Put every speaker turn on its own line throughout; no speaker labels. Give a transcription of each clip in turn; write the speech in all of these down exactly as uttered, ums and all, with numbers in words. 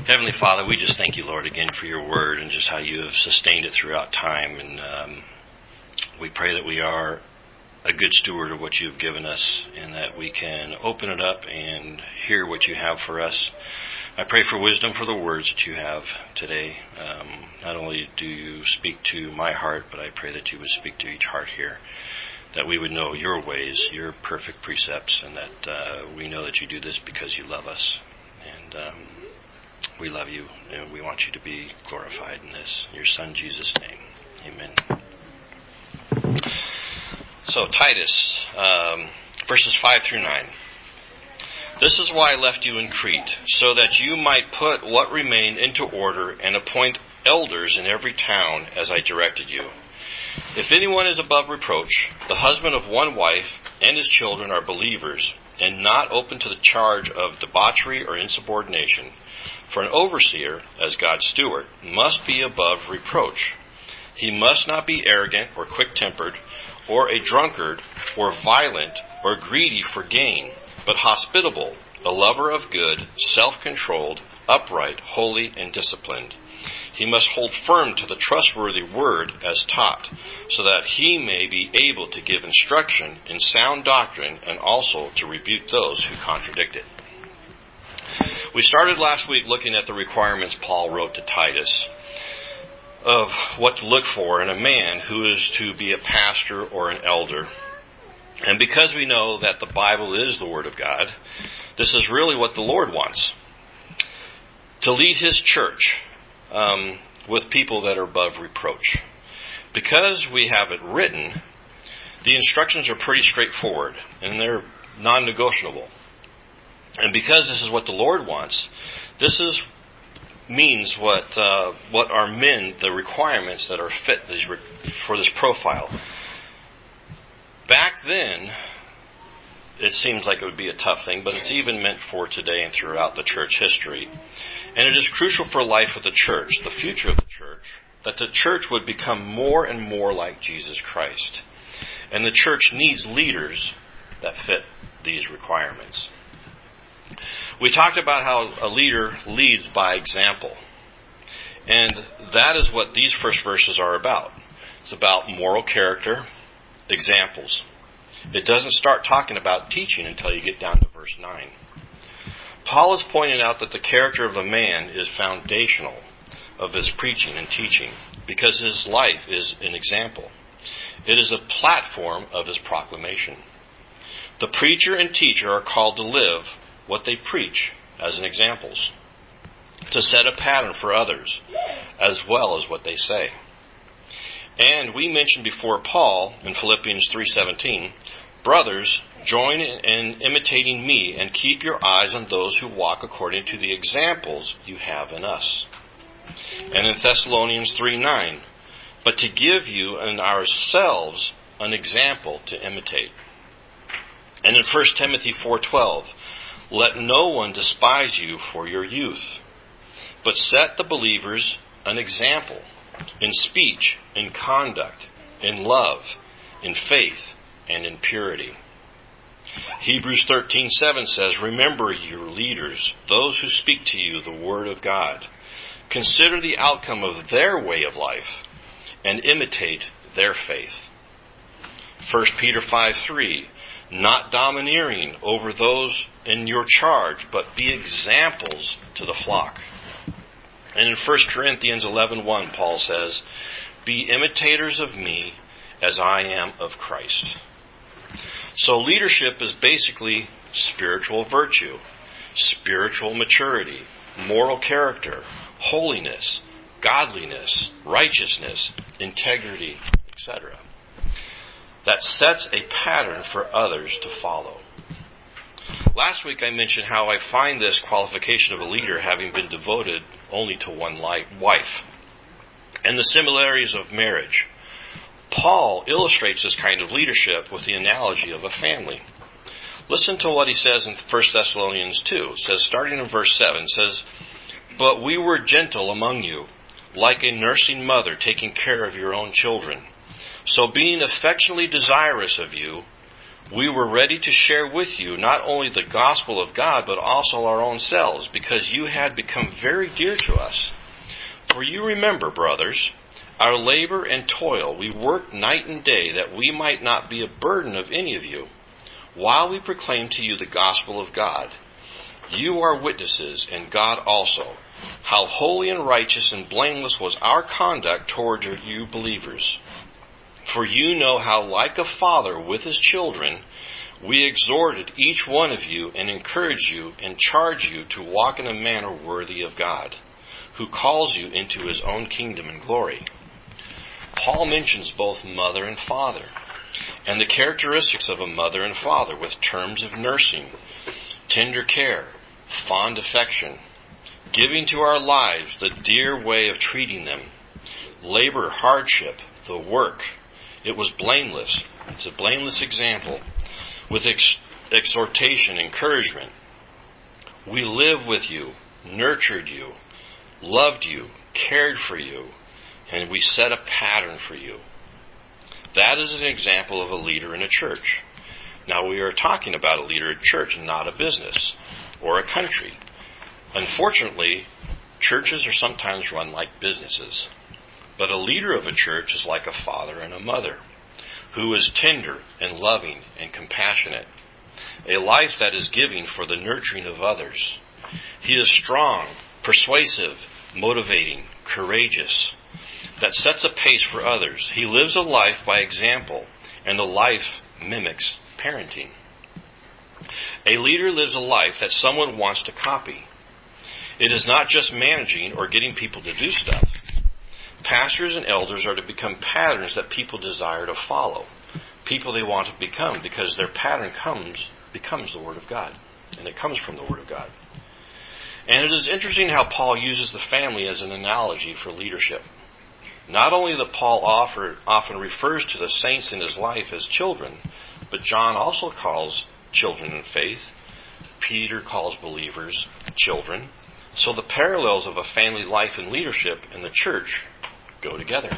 Heavenly Father, we just thank you, Lord, again for your word and just how you have sustained it throughout time. And um, we pray that we are a good steward of what you've given us and that we can open it up and hear what you have for us. I pray for wisdom for the words that you have today. Um, not only do you speak to my heart, but I pray that you would speak to each heart here, that we would know your ways, your perfect precepts, and that uh, we know that you do this because you love us. And um, we love you, and we want you to be glorified in this. In your Son, Jesus' name. Amen. So, Titus, um, verses five through nine. This is why I left you in Crete, so that you might put what remained into order and appoint elders in every town as I directed you. If anyone is above reproach, the husband of one wife and his children are believers and not open to the charge of debauchery or insubordination, for an overseer, as God's steward, must be above reproach. He must not be arrogant or quick-tempered, or a drunkard, or violent, or greedy for gain, but hospitable, a lover of good, self-controlled, upright, holy, and disciplined. He must hold firm to the trustworthy word as taught, so that he may be able to give instruction in sound doctrine and also to rebuke those who contradict it. We started last week looking at the requirements Paul wrote to Titus of what to look for in a man who is to be a pastor or an elder. And because we know that the Bible is the Word of God, this is really what the Lord wants. To lead His church um, with people that are above reproach. Because we have it written, the instructions are pretty straightforward and they're non-negotiable. And because this is what the Lord wants, this is means what uh, what are men, the requirements that are fit these re- for this profile. Back then, it seems like it would be a tough thing, but it's even meant for today and throughout the church history. And it is crucial for life of the church, the future of the church, that the church would become more and more like Jesus Christ. And the church needs leaders that fit these requirements. We talked about how a leader leads by example. And that is what these first verses are about. It's about moral character, examples. It doesn't start talking about teaching until you get down to verse nine. Paul is pointing out that the character of a man is foundational of his preaching and teaching because his life is an example. It is a platform of his proclamation. The preacher and teacher are called to live what they preach as an examples, to set a pattern for others as well as what they say. And we mentioned before Paul in Philippians three seventeen, brothers, join in imitating me and keep your eyes on those who walk according to the examples you have in us. And in Thessalonians three nine, but to give you and ourselves an example to imitate. And in First Timothy four twelve, let no one despise you for your youth, but set the believers an example in speech, in conduct, in love, in faith, and in purity. Hebrews thirteen seven says, remember your leaders, those who speak to you the word of God. Consider the outcome of their way of life and imitate their faith. First Peter five three, not domineering over those in your charge, but be examples to the flock. And in First Corinthians eleven one, Paul says, be imitators of me as I am of Christ. So leadership is basically spiritual virtue, spiritual maturity, moral character, holiness, godliness, righteousness, integrity, et cetera. That sets a pattern for others to follow. Last week I mentioned how I find this qualification of a leader having been devoted only to one wife, and the similarities of marriage. Paul illustrates this kind of leadership with the analogy of a family. Listen to what he says in First Thessalonians two. It says, starting in verse seven, it says, but we were gentle among you, like a nursing mother taking care of your own children. So being affectionately desirous of you, we were ready to share with you not only the gospel of God, but also our own selves, because you had become very dear to us. For you remember, brothers, our labor and toil. We worked night and day that we might not be a burden of any of you, while we proclaim to you the gospel of God. You are witnesses, and God also, how holy and righteous and blameless was our conduct toward you believers. For you know how, like a father with his children, we exhorted each one of you and encouraged you and charged you to walk in a manner worthy of God, who calls you into his own kingdom and glory. Paul mentions both mother and father, and the characteristics of a mother and father with terms of nursing, tender care, fond affection, giving to our lives the dear way of treating them, labor, hardship, the work. It was blameless. It's a blameless example. With ex- exhortation, encouragement. We live with you, nurtured you, loved you, cared for you, and we set a pattern for you. That is an example of a leader in a church. Now, we are talking about a leader in a church, not a business or a country. Unfortunately, churches are sometimes run like businesses. But a leader of a church is like a father and a mother, who is tender and loving and compassionate, a life that is giving for the nurturing of others. He is strong, persuasive, motivating, courageous, that sets a pace for others. He lives a life by example, and the life mimics parenting. A leader lives a life that someone wants to copy. It is not just managing or getting people to do stuff. Pastors and elders are to become patterns that people desire to follow, people they want to become, because their pattern comes becomes the Word of God, and it comes from the Word of God. And it is interesting how Paul uses the family as an analogy for leadership. Not only that Paul offer, often refers to the saints in his life as children, but John also calls children in faith. Peter calls believers children. So the parallels of a family life and leadership in the church go together.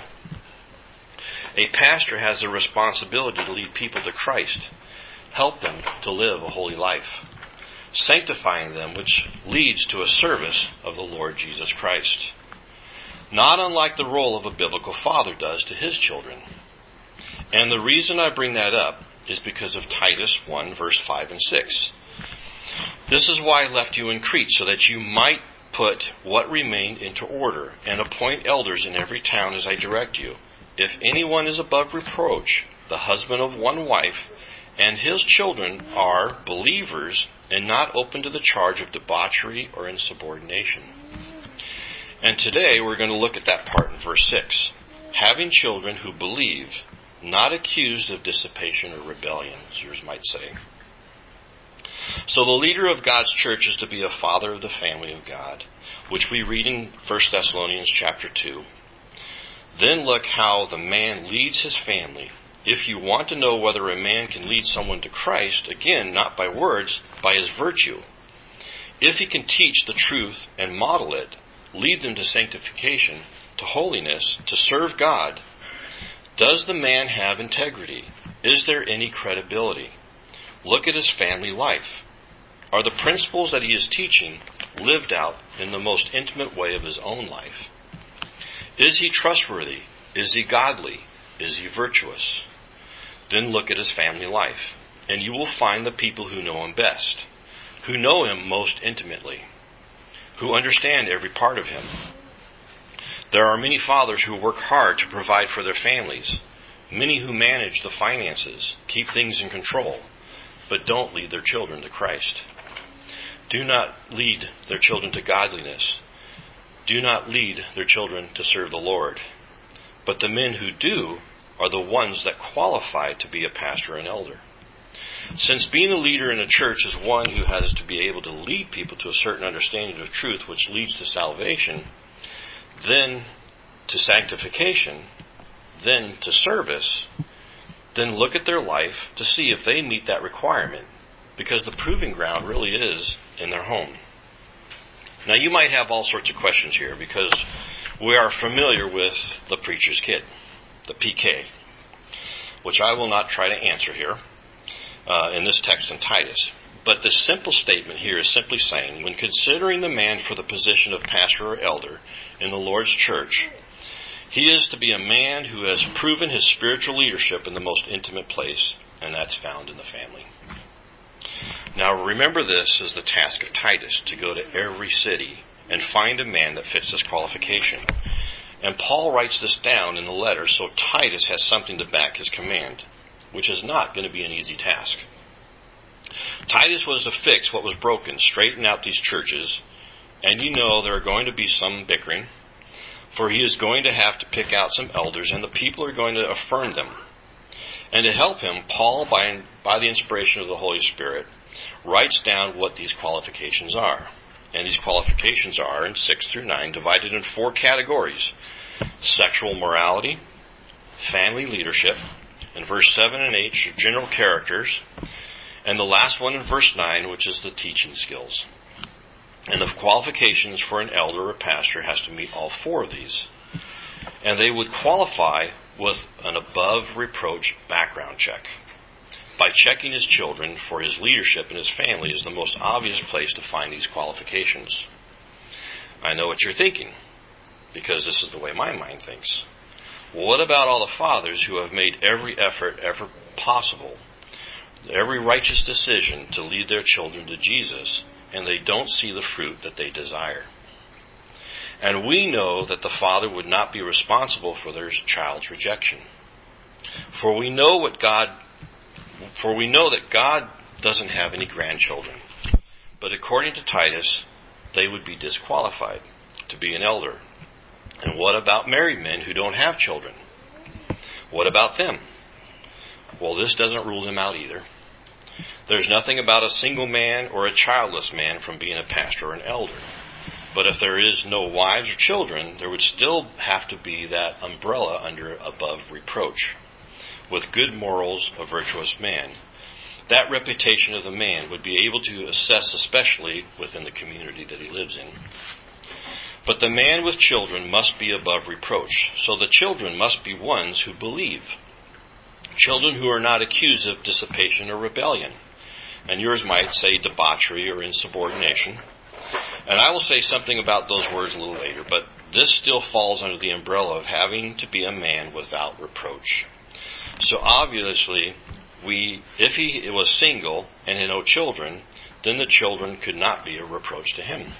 A pastor has a responsibility to lead people to Christ, help them to live a holy life, sanctifying them, which leads to a service of the Lord Jesus Christ. Not unlike the role of a biblical father does to his children. And the reason I bring that up is because of Titus one, verse five and six. This is why I left you in Crete, so that you might put what remained into order, and appoint elders in every town as I direct you. If anyone is above reproach, the husband of one wife, and his children are believers, and not open to the charge of debauchery or insubordination. And today we're going to look at that part in verse six. Having children who believe, not accused of dissipation or rebellion, as yours might say. So the leader of God's church is to be a father of the family of God, which we read in First Thessalonians chapter two. Then look how the man leads his family. If you want to know whether a man can lead someone to Christ, again, not by words, by his virtue. If he can teach the truth and model it, lead them to sanctification, to holiness, to serve God. Does the man have integrity? Is there any credibility? Look at his family life. Are the principles that he is teaching lived out in the most intimate way of his own life? Is he trustworthy? Is he godly? Is he virtuous? Then look at his family life, and you will find the people who know him best, who know him most intimately, who understand every part of him. There are many fathers who work hard to provide for their families, many who manage the finances, keep things in control, but don't lead their children to Christ. Do not lead their children to godliness. Do not lead their children to serve the Lord. But the men who do are the ones that qualify to be a pastor and elder. Since being a leader in a church is one who has to be able to lead people to a certain understanding of truth, which leads to salvation, then to sanctification, then to service, then look at their life to see if they meet that requirement, because the proving ground really is in their home. Now, you might have all sorts of questions here, because we are familiar with the preacher's kid, the P K, which I will not try to answer here. uh, in this text in Titus. But the simple statement here is simply saying, when considering the man for the position of pastor or elder in the Lord's church, he is to be a man who has proven his spiritual leadership in the most intimate place, and that's found in the family. Now remember, this is the task of Titus, to go to every city and find a man that fits this qualification. And Paul writes this down in the letter so Titus has something to back his command, which is not going to be an easy task. Titus was to fix what was broken, straighten out these churches, and you know there are going to be some bickering, for he is going to have to pick out some elders, and the people are going to affirm them. And to help him, Paul, by, by the inspiration of the Holy Spirit, writes down what these qualifications are. And these qualifications are, in six through nine, divided in four categories: sexual morality, family leadership, in verse seven and eight, general characters, and the last one in verse nine, which is the teaching skills. And the qualifications for an elder or pastor has to meet all four of these. And they would qualify with an above-reproach background check. By checking his children for his leadership and his family is the most obvious place to find these qualifications. I know what you're thinking, because this is the way my mind thinks. Well, what about all the fathers who have made every effort ever possible, every righteous decision to lead their children to Jesus, and they don't see the fruit that they desire? And we know that the father would not be responsible for their child's rejection. For we know what God, for we know that God doesn't have any grandchildren. But according to Titus, they would be disqualified to be an elder. And what about married men who don't have children? What about them? Well, this doesn't rule them out either. There's nothing about a single man or a childless man from being a pastor or an elder. But if there is no wives or children, there would still have to be that umbrella under above reproach. With good morals, a virtuous man. That reputation of the man would be able to assess, especially within the community that he lives in. But the man with children must be above reproach. So the children must be ones who believe. Children who are not accused of dissipation or rebellion. And yours might say debauchery or insubordination. And I will say something about those words a little later, but this still falls under the umbrella of having to be a man without reproach. So obviously, we, if he was single and had no children, then the children could not be a reproach to him.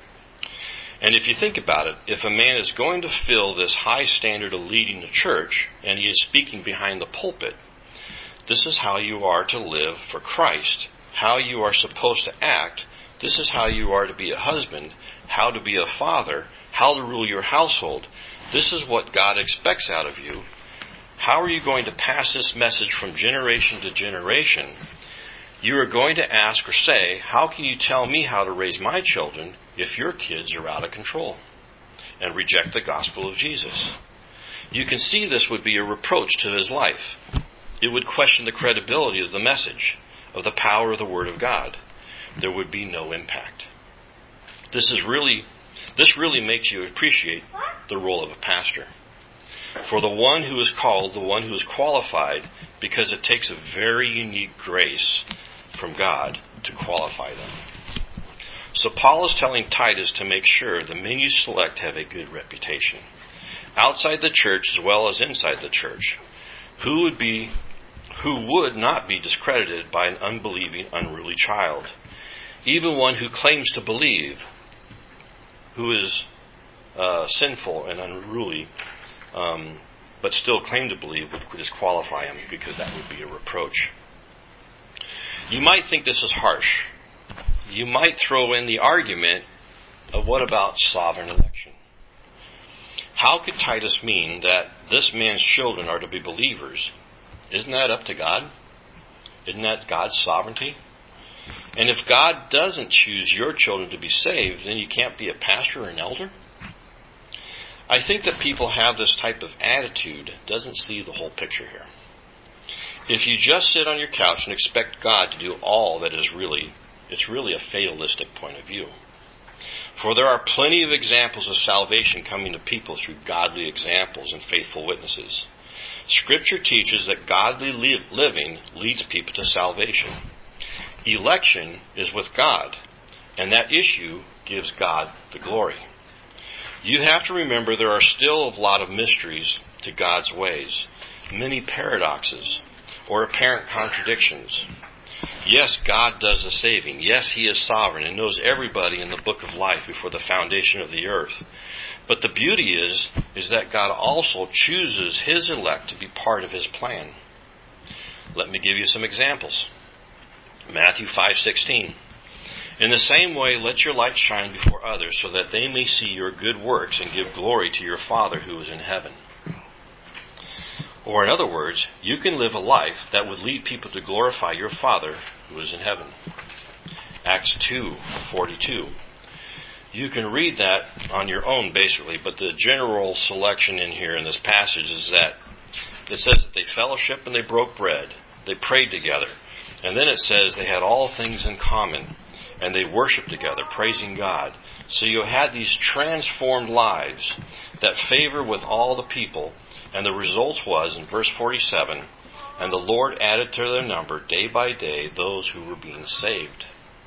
And if you think about it, if a man is going to fill this high standard of leading the church, and he is speaking behind the pulpit, this is how you are to live for Christ, how you are supposed to act. This is how you are to be a husband, how to be a father, how to rule your household. This is what God expects out of you. How are you going to pass this message from generation to generation? You are going to ask or say, how can you tell me how to raise my children if your kids are out of control and reject the gospel of Jesus? You can see this would be a reproach to his life. It would question the credibility of the message, of the power of the Word of God. There would be no impact. This is really, this really makes you appreciate the role of a pastor. For the one who is called, the one who is qualified, because it takes a very unique grace from God to qualify them. So Paul is telling Titus to make sure the men you select have a good reputation, outside the church as well as inside the church. Who would be, who would not be discredited by an unbelieving, unruly child? Even one who claims to believe, who is uh, sinful and unruly, um, but still claim to believe, would disqualify him, because that would be a reproach. You might think this is harsh. You might throw in the argument of, what about sovereign election? How could Titus mean that this man's children are to be believers? Isn't that up to God? Isn't that God's sovereignty? And if God doesn't choose your children to be saved, then you can't be a pastor or an elder? I think that people have this type of attitude, doesn't see the whole picture here. If you just sit on your couch and expect God to do all that is really, it's really a fatalistic point of view. For there are plenty of examples of salvation coming to people through godly examples and faithful witnesses. Scripture teaches that godly li- living leads people to salvation. Election is with God, and that issue gives God the glory. You have to remember there are still a lot of mysteries to God's ways, many paradoxes or apparent contradictions. Yes, God does the saving. Yes, He is sovereign and knows everybody in the book of life before the foundation of the earth. But the beauty is, is that God also chooses His elect to be part of His plan. Let me give you some examples. Matthew five sixteen. In the same way, let your light shine before others so that they may see your good works and give glory to your Father who is in heaven. Or in other words, you can live a life that would lead people to glorify your Father who is in heaven. Acts two forty-two. You can read that on your own basically, but the general selection in here in this passage is that it says that they fellowshiped and they broke bread. They prayed together. And then it says they had all things in common. And they worshiped together, praising God. So you had these transformed lives that favor with all the people. And the result was, in verse forty-seven, and the Lord added to their number day by day those who were being saved.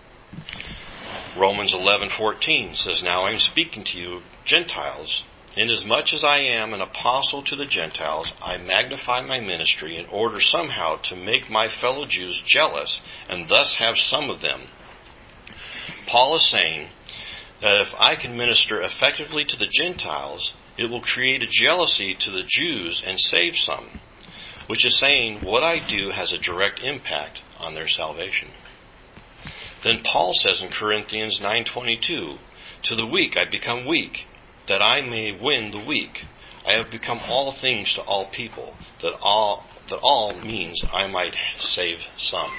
Romans eleven fourteen says, now I am speaking to you, Gentiles. Inasmuch as I am an apostle to the Gentiles, I magnify my ministry in order somehow to make my fellow Jews jealous and thus have some of them. Paul is saying that if I can minister effectively to the Gentiles, it will create a jealousy to the Jews and save some, which is saying what I do has a direct impact on their salvation. Then Paul says in Corinthians nine twenty-two, to the weak I become weak, that I may win the weak. I have become all things to all people, that all, that all means I might save some.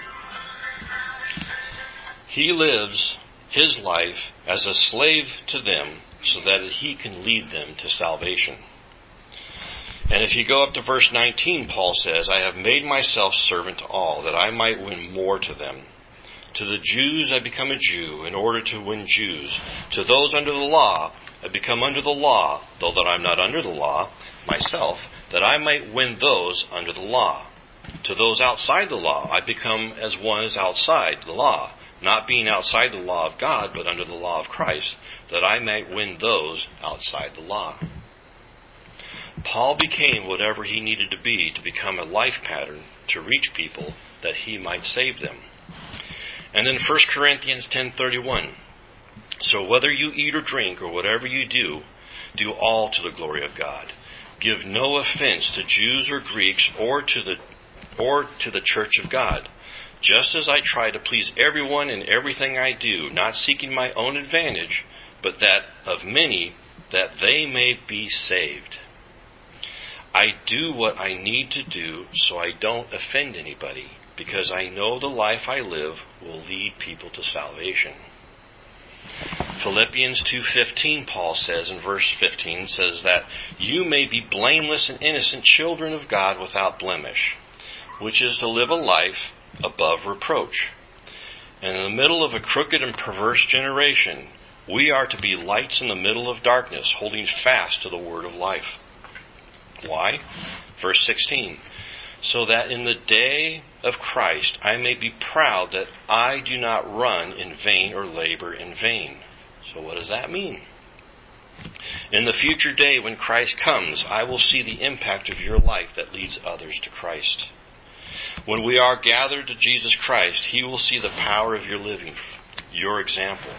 He lives his life as a slave to them so that he can lead them to salvation. And if you go up to verse nineteen, Paul says, I have made myself servant to all, that I might win more to them. To the Jews I become a Jew, in order to win Jews. To those under the law I become under the law, though that I'm not under the law myself, that I might win those under the law. To those outside the law I become as one is outside the law, not being outside the law of God, but under the law of Christ, that I might win those outside the law. Paul became whatever he needed to be to become a life pattern to reach people that he might save them. And then First Corinthians ten thirty-one. So whether you eat or drink or whatever you do, do all to the glory of God. Give no offense to Jews or Greeks or to the or to the church of God. Just as I try to please everyone in everything I do, not seeking my own advantage, but that of many, that they may be saved. I do what I need to do so I don't offend anybody, because I know the life I live will lead people to salvation. Philippians two fifteen, Paul says in verse fifteen, says that you may be blameless and innocent children of God without blemish, which is to live a life above reproach. And in the middle of a crooked and perverse generation, we are to be lights in the middle of darkness, holding fast to the word of life. Why? Verse sixteen. So that in the day of Christ I may be proud that I do not run in vain or labor in vain. So what does that mean? In the future day when Christ comes, I will see the impact of your life that leads others to Christ. When we are gathered to Jesus Christ, He will see the power of your living, your example.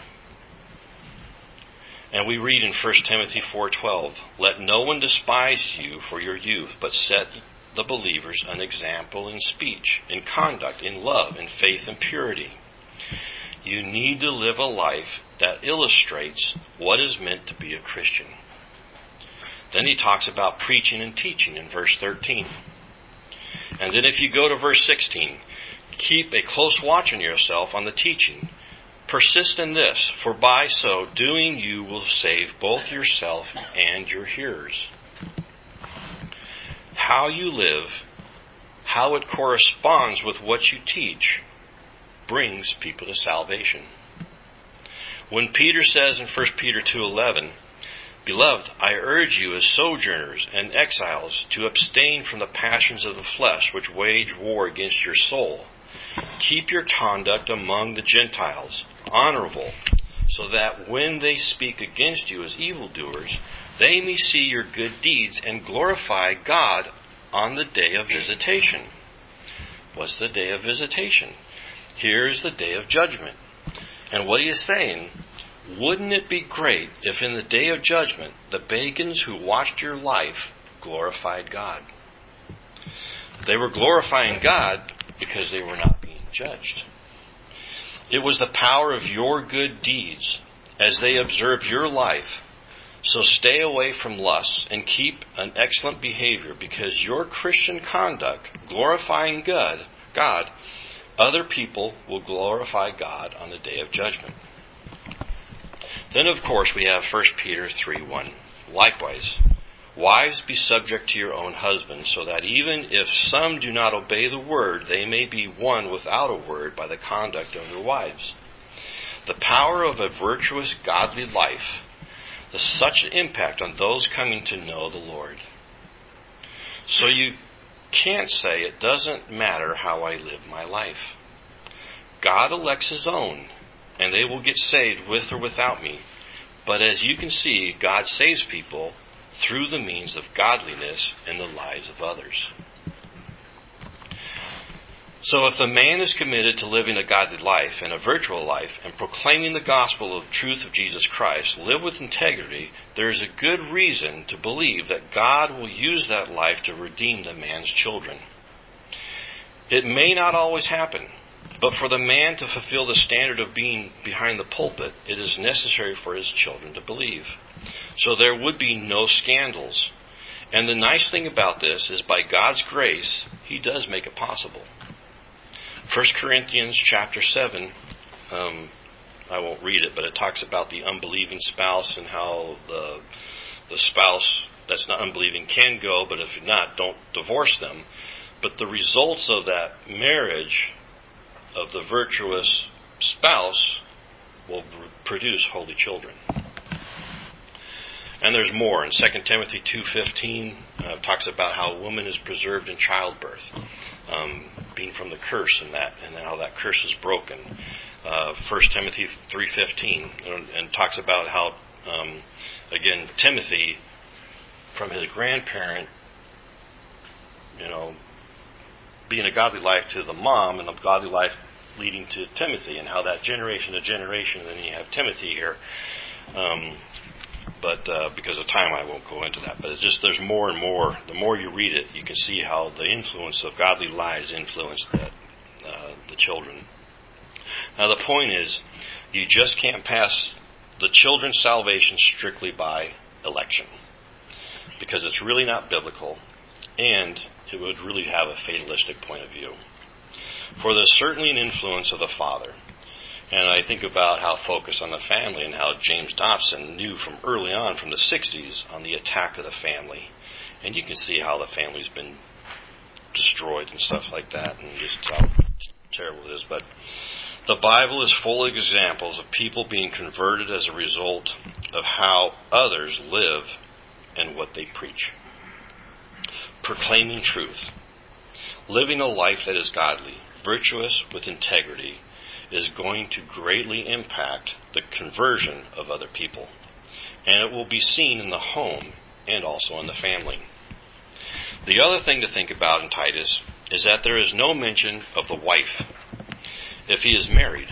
And we read in First Timothy four twelve, let no one despise you for your youth, but set the believers an example in speech, in conduct, in love, in faith, and purity. You need to live a life that illustrates what is meant to be a Christian. Then he talks about preaching and teaching in verse thirteen. And then if you go to verse sixteen, keep a close watch on yourself on the teaching. Persist in this, for by so doing you will save both yourself and your hearers. How you live, how it corresponds with what you teach, brings people to salvation. When Peter says in First Peter two eleven Beloved, I urge you as sojourners and exiles to abstain from the passions of the flesh which wage war against your soul. Keep your conduct among the Gentiles honorable, so that when they speak against you as evildoers, they may see your good deeds and glorify God on the day of visitation. What's the day of visitation? Here's the day of judgment. And what he is saying, wouldn't it be great if in the day of judgment the pagans who watched your life glorified God? They were glorifying God because they were not being judged. It was the power of your good deeds as they observed your life. So stay away from lusts and keep an excellent behavior, because your Christian conduct, glorifying God, God, other people will glorify God on the day of judgment. Then, of course, we have First Peter three one. Likewise, wives, be subject to your own husbands, so that even if some do not obey the word, they may be won without a word by the conduct of their wives. The power of a virtuous, godly life has such an impact on those coming to know the Lord. So you can't say it doesn't matter how I live my life. God elects his own, and they will get saved with or without me. But as you can see, God saves people through the means of godliness in the lives of others. So if the man is committed to living a godly life and a virtual life and proclaiming the gospel of truth of Jesus Christ, live with integrity, there is a good reason to believe that God will use that life to redeem the man's children. It may not always happen, but for the man to fulfill the standard of being behind the pulpit, it is necessary for his children to believe. So there would be no scandals. And the nice thing about this is, by God's grace, he does make it possible. First Corinthians chapter seven, um, I won't read it, but it talks about the unbelieving spouse and how the the spouse that's not unbelieving can go, but if not, don't divorce them. But the results of that marriage of the virtuous spouse will produce holy children. And there's more. In Second Timothy two fifteen, uh, talks about how a woman is preserved in childbirth, um, being from the curse and that, and how that curse is broken. Uh, First Timothy three fifteen, and, and talks about how, um, again, Timothy, from his grandparent, you know, being a godly life to the mom, and a godly life leading to Timothy, and how that generation to generation, and then you have Timothy here. Um, But uh, because of time, I won't go into that. But it's just, there's more and more. The more you read it, you can see how the influence of godly lives influence that, uh, the children. Now, the point is, you just can't pass the children's salvation strictly by election, because it's really not biblical, and it would really have a fatalistic point of view. For there's certainly an influence of the father. And I think about how focused on the family, and how James Dobson knew from early on, from the sixties, on the attack of the family. And you can see how the family's been destroyed and stuff like that, and just how terrible it is. But the Bible is full of examples of people being converted as a result of how others live and what they preach. Proclaiming truth, living a life that is godly, virtuous, with integrity, is going to greatly impact the conversion of other people. And it will be seen in the home and also in the family. The other thing to think about in Titus is that there is no mention of the wife, if he is married,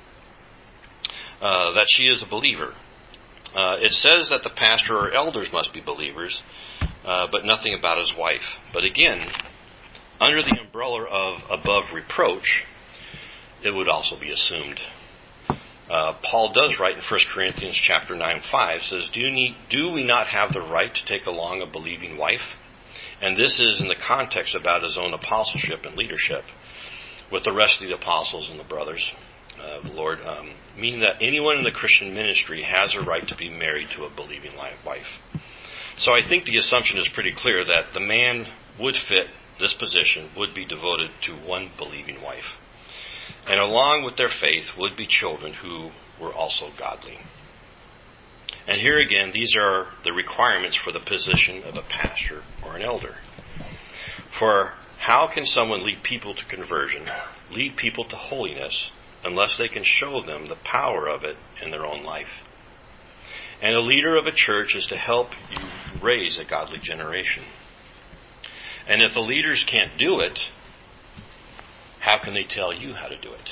uh, that she is a believer. Uh, it says that the pastor or elders must be believers, uh, but nothing about his wife. But again, under the umbrella of above reproach, it would also be assumed. Uh, Paul does write in First Corinthians chapter nine five, says, do, you need, do we not have the right to take along a believing wife? And this is in the context about his own apostleship and leadership with the rest of the apostles and the brothers of the Lord, um, meaning that anyone in the Christian ministry has a right to be married to a believing wife. So I think the assumption is pretty clear that the man would fit this position, would be devoted to one believing wife. And along with their faith would be children who were also godly. And here again, these are the requirements for the position of a pastor or an elder. For how can someone lead people to conversion, lead people to holiness, unless they can show them the power of it in their own life? And a leader of a church is to help you raise a godly generation. And if the leaders can't do it, how can they tell you how to do it?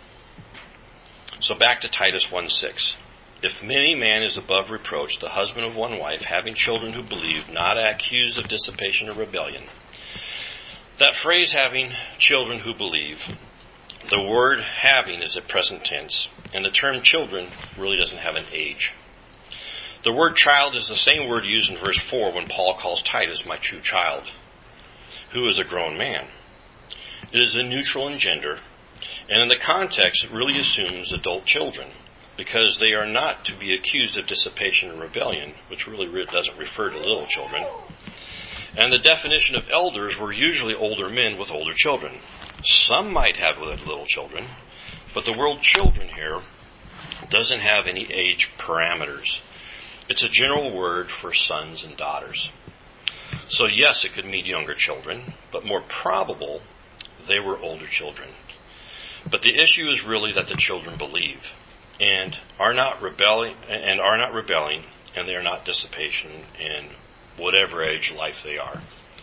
So back to Titus one six. If any man is above reproach, the husband of one wife, having children who believe, not accused of dissipation or rebellion. That phrase, having children who believe, the word having is a present tense, and the term children really doesn't have an age. The word child is the same word used in verse four when Paul calls Titus my true child, who is a grown man. It is a neutral in gender, and in the context it really assumes adult children, because they are not to be accused of dissipation and rebellion, which really doesn't refer to little children. And the definition of elders were usually older men with older children. Some might have little children, but the word children here doesn't have any age parameters. It's a general word for sons and daughters. So yes, it could mean younger children, but more probable they were older children. But the issue is really that the children believe and are not rebelling, and are not rebelling, and they are not dissipation in whatever age life they are.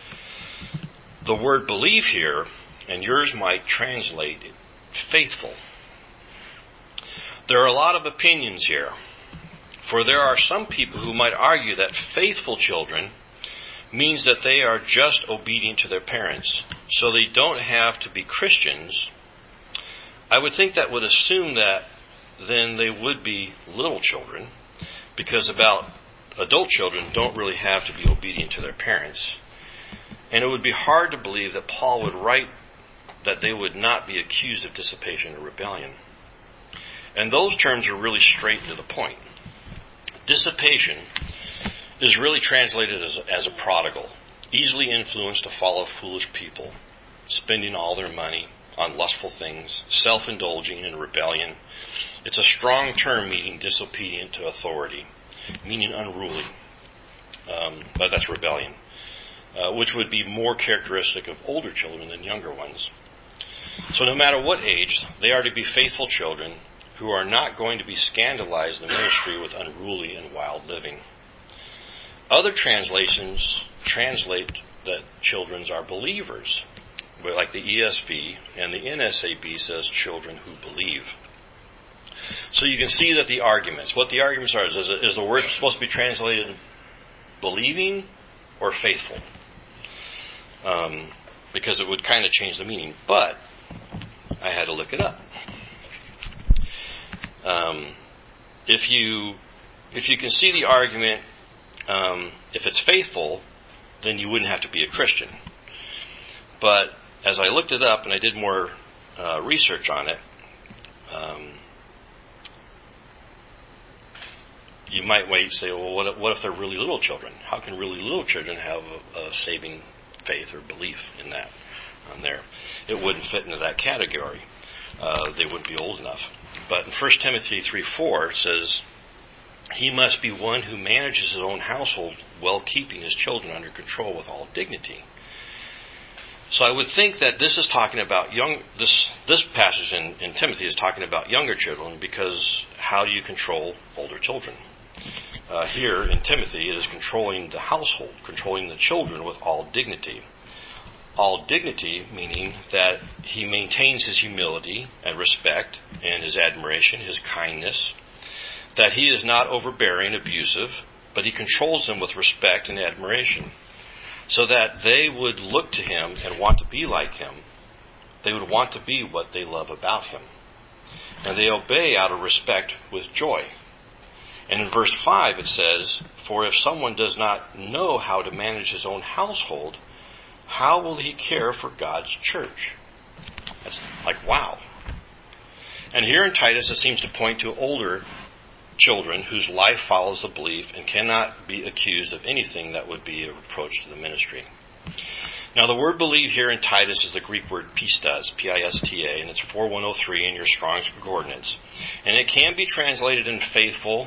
The word believe here, and yours might translate faithful. There are a lot of opinions here, for there are some people who might argue that faithful children means that they are just obedient to their parents, so they don't have to be Christians. I would think that would assume that then they would be little children, because about adult children don't really have to be obedient to their parents. And it would be hard to believe that Paul would write that they would not be accused of dissipation or rebellion. And those terms are really straight to the point. Dissipation is really translated as, as a prodigal, easily influenced to follow foolish people, spending all their money on lustful things, self-indulging in rebellion. It's a strong term meaning disobedient to authority, meaning unruly. Um, but that's rebellion, uh, which would be more characteristic of older children than younger ones. So no matter what age, they are to be faithful children who are not going to be scandalized in the ministry with unruly and wild living. Other translations translate that children are believers, like the E S V, and the N S A B says children who believe. So you can see that the arguments, what the arguments are, is, is the word supposed to be translated believing or faithful? Um, because it would kind of change the meaning. But I had to look it up. Um, if you if you can see the argument, um, if it's faithful, then you wouldn't have to be a Christian. But as I looked it up and I did more uh, research on it, um, you might wait and say, well, what if, what if they're really little children? How can really little children have a, a saving faith or belief in that on there? It wouldn't fit into that category. Uh, they wouldn't be old enough. But in First Timothy three four, it says, he must be one who manages his own household, well keeping his children under control with all dignity. So I would think that this is talking about young, this this passage in, in Timothy is talking about younger children, because how do you control older children? Uh, here in Timothy, it is controlling the household, controlling the children with all dignity. All dignity meaning that he maintains his humility and respect and his admiration, his kindness, that he is not overbearing, abusive, but he controls them with respect and admiration, so that they would look to him and want to be like him. They would want to be what they love about him. And they obey out of respect with joy. And in verse five it says, for if someone does not know how to manage his own household, how will he care for God's church? That's like, wow. And here in Titus it seems to point to older children whose life follows the belief and cannot be accused of anything that would be a reproach to the ministry. Now the word believe here in Titus is the Greek word pistas, P I S T A, and it's four one oh three in your Strong's Concordance. And it can be translated in faithful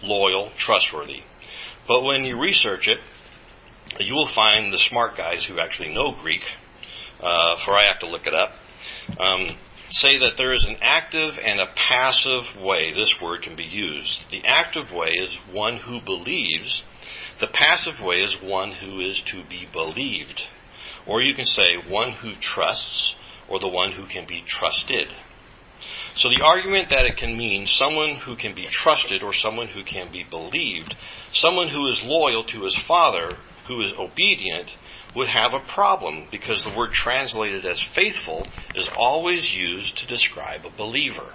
loyal, trustworthy. But when you research it, you will find the smart guys who actually know Greek, uh, for I have to look it up, um, say that there is an active and a passive way this word can be used. The active way is one who believes. The passive way is one who is to be believed. Or you can say one who trusts, or the one who can be trusted. So the argument that it can mean someone who can be trusted or someone who can be believed, someone who is loyal to his father, who is obedient, would have a problem because the word translated as faithful is always used to describe a believer.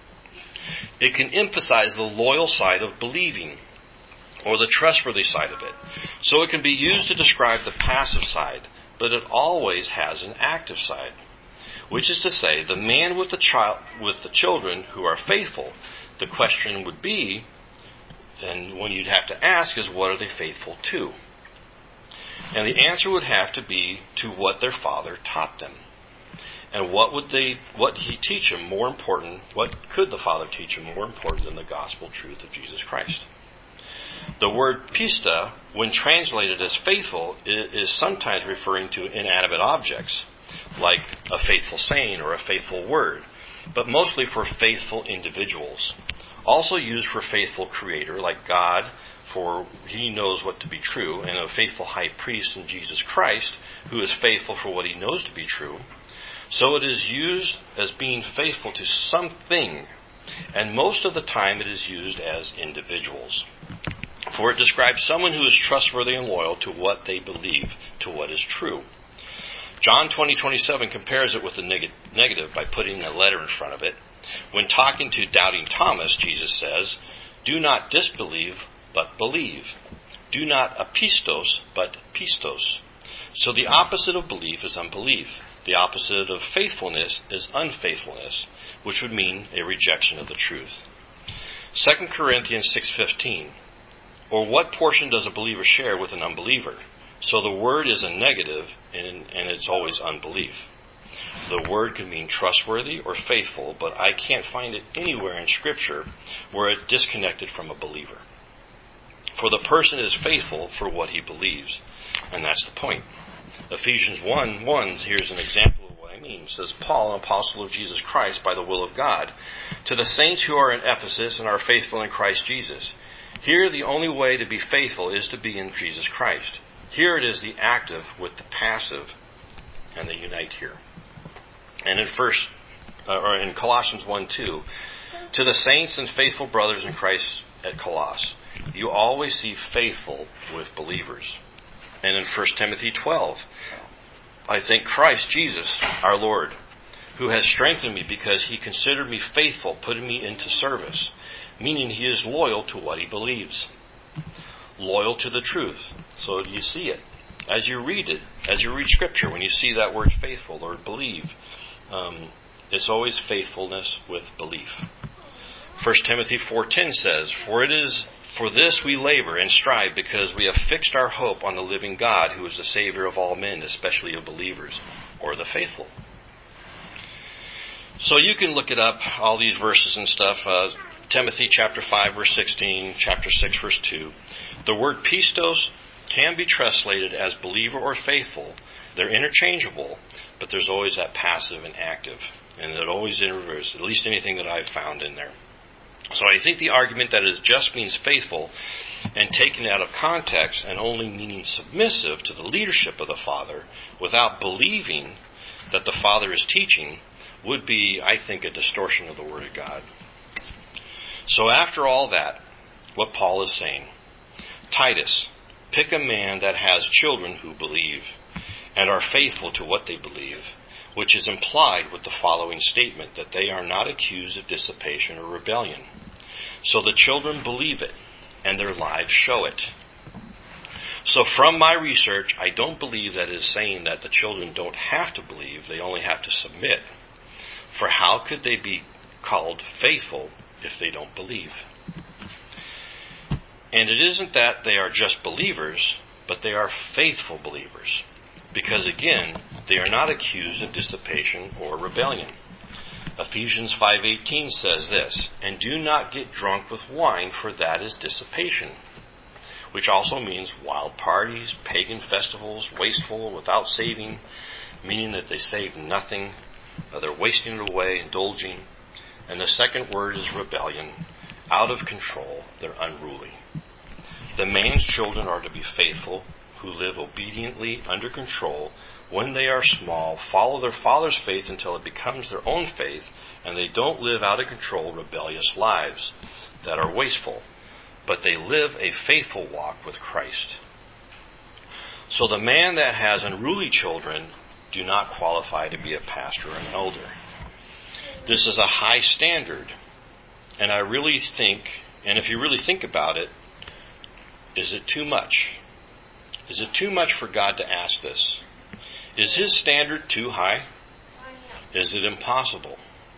It can emphasize the loyal side of believing or the trustworthy side of it. So it can be used to describe the passive side, but it always has an active side. Which is to say, the man with the child, with the children who are faithful, the question would be, and one you'd have to ask is, what are they faithful to? And the answer would have to be to what their father taught them. And what would they, what did he teach them more important, what could the father teach them more important than the gospel truth of Jesus Christ? The word pista, when translated as faithful, is sometimes referring to inanimate objects, like a faithful saying or a faithful word, but mostly for faithful individuals. Also used for faithful creator, like God, for he knows what to be true, and a faithful high priest in Jesus Christ, who is faithful for what he knows to be true. So it is used as being faithful to something, and most of the time it is used as individuals. For it describes someone who is trustworthy and loyal to what they believe, to what is true. John twenty twenty-seven compares it with the neg- negative by putting a letter in front of it. When talking to doubting Thomas, Jesus says, "Do not disbelieve, but believe. Do not apistos, but pistos." So the opposite of belief is unbelief. The opposite of faithfulness is unfaithfulness, which would mean a rejection of the truth. Second Corinthians six fifteen. Or what portion does a believer share with an unbeliever? So the word is a negative, and, and it's always unbelief. The word can mean trustworthy or faithful, but I can't find it anywhere in Scripture where it's disconnected from a believer. For the person is faithful for what he believes, and that's the point. Ephesians one one, here's an example of what I mean. It says, Paul, an apostle of Jesus Christ by the will of God, to the saints who are in Ephesus and are faithful in Christ Jesus. Here the only way to be faithful is to be in Jesus Christ. Here it is the active with the passive, and they unite here. And in first, uh, or in Colossians one two, to the saints and faithful brothers in Christ at Colossus, you always see faithful with believers. And in First Timothy twelve, I thank Christ Jesus, our Lord, who has strengthened me because he considered me faithful, putting me into service, meaning he is loyal to what he believes. Loyal to the truth. So you see it. As you read it, as you read Scripture, when you see that word faithful or believe, um, it's always faithfulness with belief. First Timothy four ten says, For it is for this we labor and strive, because we have fixed our hope on the living God, who is the Savior of all men, especially of believers, or the faithful. So you can look it up, all these verses and stuff. Uh, Timothy chapter five, verse sixteen, chapter six, verse two. The word pistos can be translated as believer or faithful. They're interchangeable, but there's always that passive and active. And it always in reverse, at least anything that I've found in there. So I think the argument that it just means faithful and taken out of context and only meaning submissive to the leadership of the Father without believing that the Father is teaching would be, I think, a distortion of the Word of God. So after all that, what Paul is saying, Titus, pick a man that has children who believe and are faithful to what they believe, which is implied with the following statement, that they are not accused of dissipation or rebellion. So the children believe it, and their lives show it. So from my research, I don't believe that is saying that the children don't have to believe, they only have to submit. For how could they be called faithful if they don't believe? And it isn't that they are just believers, but they are faithful believers. Because again, they are not accused of dissipation or rebellion. Ephesians five eighteen says this, "And do not get drunk with wine, for that is dissipation," which also means wild parties, pagan festivals, wasteful, without saving, meaning that they save nothing. They're wasting it away, indulging. And the second word is rebellion, out of control. They're unruly. The man's children are to be faithful, who live obediently under control. When they are small, follow their father's faith until it becomes their own faith, and they don't live out of control, rebellious lives that are wasteful, but they live a faithful walk with Christ. So the man that has unruly children do not qualify to be a pastor or an elder. This is a high standard, and I really think, and if you really think about it, is it too much? Is it too much for God to ask this? Is his standard too high? Is it impossible?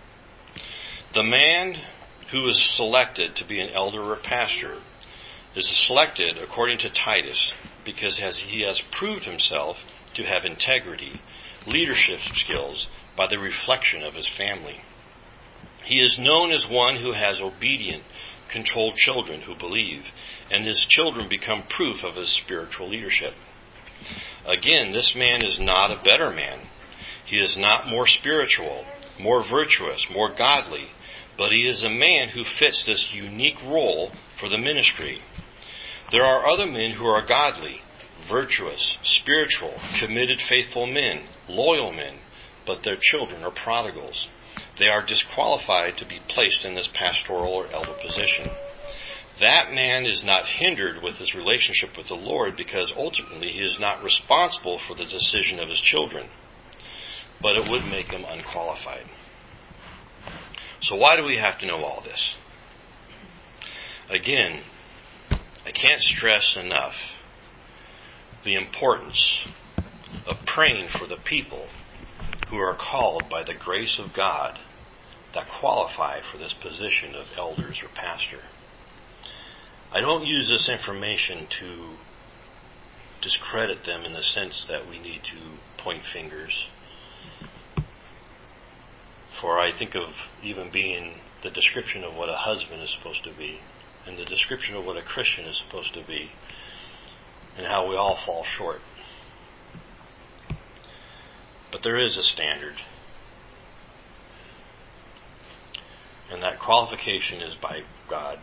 The man who is selected to be an elder or pastor is selected according to Titus because he has proved himself to have integrity, leadership skills by the reflection of his family. He is known as one who has obedient, controlled children who believe, and his children become proof of his spiritual leadership. Again, this man is not a better man. He is not more spiritual, more virtuous, more godly, but he is a man who fits this unique role for the ministry. There are other men who are godly, virtuous, spiritual, committed, faithful men, loyal men, but their children are prodigals. They are disqualified to be placed in this pastoral or elder position. That man is not hindered with his relationship with the Lord because ultimately he is not responsible for the decision of his children, but it would make him unqualified. So why do we have to know all this? Again, I can't stress enough the importance of praying for the people who are called by the grace of God that qualify for this position of elders or pastor. I don't use this information to discredit them in the sense that we need to point fingers. For I think of even being the description of what a husband is supposed to be and the description of what a Christian is supposed to be and how we all fall short. But there is a standard. And that qualification is by God.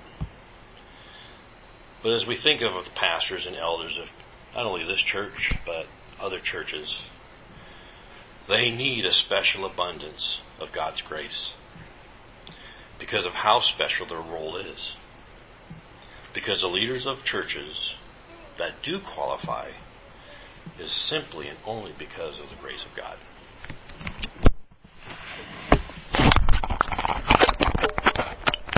But as we think of pastors and elders of not only this church, but other churches, they need a special abundance of God's grace because of how special their role is. Because the leaders of churches that do qualify is simply and only because of the grace of God.